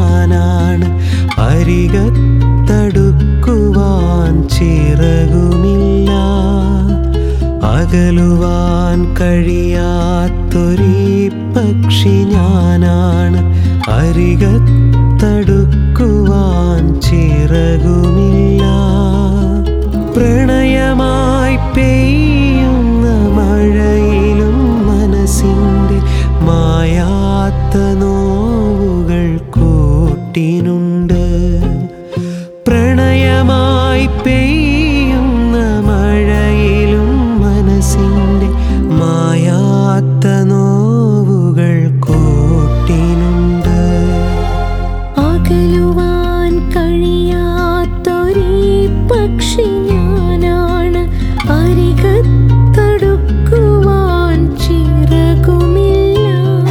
ഞാനാണ്. അരികത്തടുക്കുവാൻ ചിറകുമില്ല, അകലുവാൻ കഴിയാത്തൊരീ പക്ഷി ഞാനാണ്. അരികത്തടുക്കുവാൻ ചിറകുമില്ല. പ്രണയമായി പെയ്യുന്ന മഴയിലും മനസ്സിൻ്റെ മായാത്ത നോവുകൾ കൂട്ടിനുണ്ട്. പ്രണയമായി പെയ്യുന്ന മഴയിലും മനസ്സിൻ്റെ മായാത്ത നോവുകൾ കൂട്ടിനുണ്ട്. അകലുവാൻ കഴിയാത്തൊരീ പക്ഷി ഞാനാണ്. അരികത്തടുക്കുവാൻ ചിറകുമില്ല.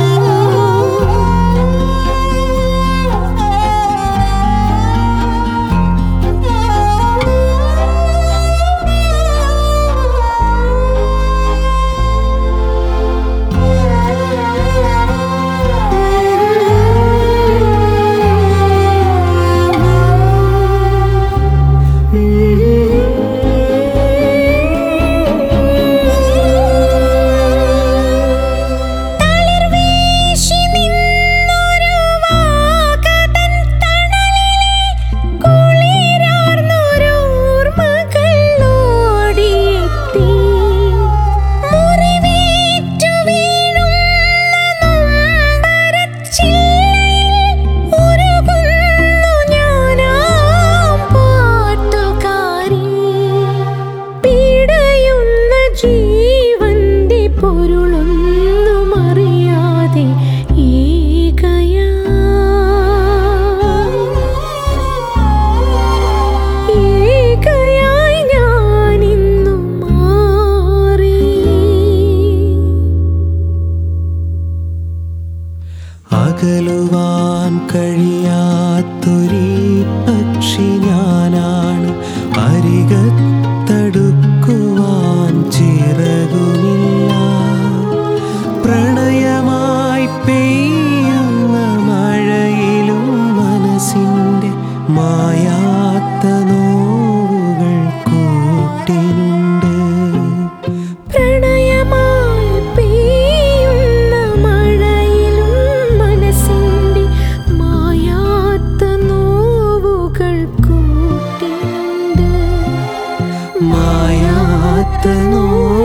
അകലുവാൻ കഴിയാത്തൊരീ പക്ഷി ഞാനാണ്. അരികത്തടുക്കുവാൻ ചിറകുമില്ല. പ്രണയമായി പെയ്യുന്ന മഴയിലും മനസ്സിൻ്റെ മായാത്ത നോവുകൾ കൂട്ടിനുണ്ട്. പ്രണയമായി പെയ്യുന്ന മഴയിലും മനസ്സിൻ്റെ മായാത്ത നോവുകൾ കൂട്ടിനുണ്ട്. മായാത്ത നോവുകൾ